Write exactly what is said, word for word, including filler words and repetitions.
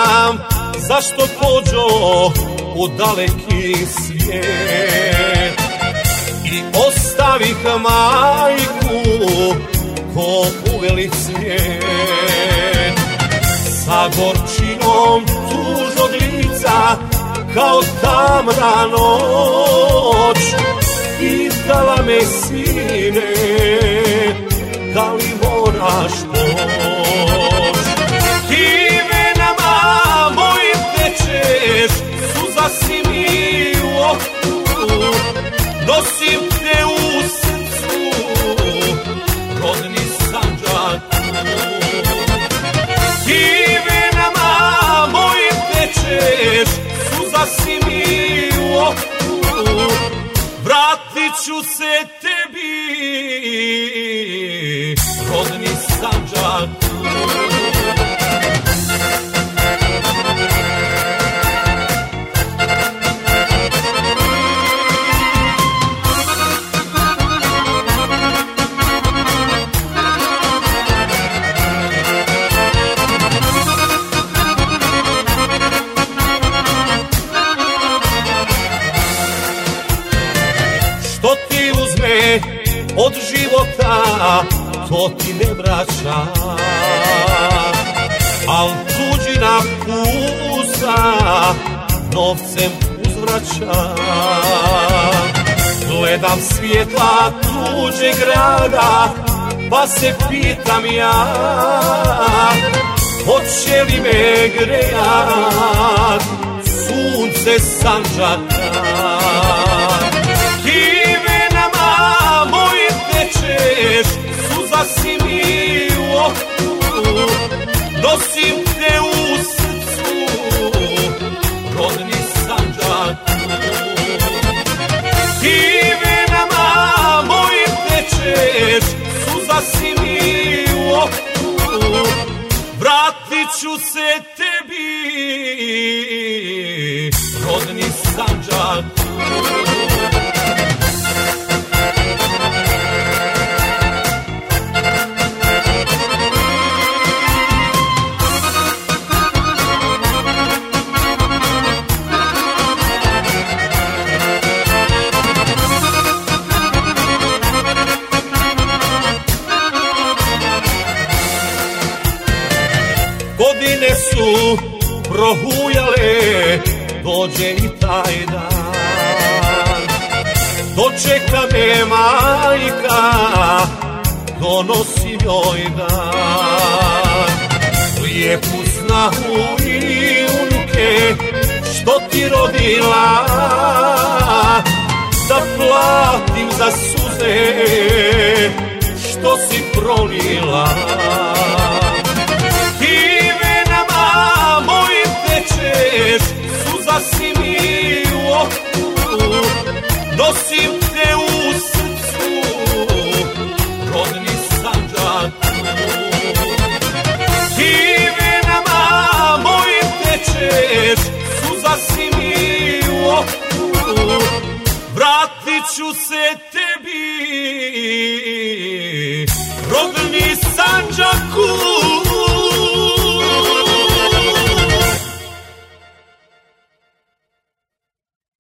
znam zašto pođo u daleki svijet i ostavih majku ko uveli svijet. Sa gorčinom tužnog lica kao tamna noć pitala me sine da li moraš poć. Ti venama mojim tečeš, suza si mi u oku, nosim te u srcu, rodni Sandžak. Ti venama mojim tečeš, suza si mi u oku, vratit ću se tebi, rodni Sandžak. Od života to ti ne vraća, al tuđina pusa novcem uzvraća. Gledam svjetla tuđeg grada pa se pitam ja, hoće li me grejat sunce Sandžaka. Suza si mi u oku, nosim te u srcu, rodni Sandžak. Ti venama mojim tečeš, suza si mi u oku, vratit ću se tebi, rodni Sandžak. Godine su prohujale, dođe i taj dan. Dočeka me majka, donosi joj dan. Lijepu snahu i unuke, što ti rodila, da platim za suze, što si prolila. Suza si mi u oku, nosim te u srcu, rodni Sandžak. Ti venama mojim tečeš, suza si mi u oku, vratit ću se tebi, rodni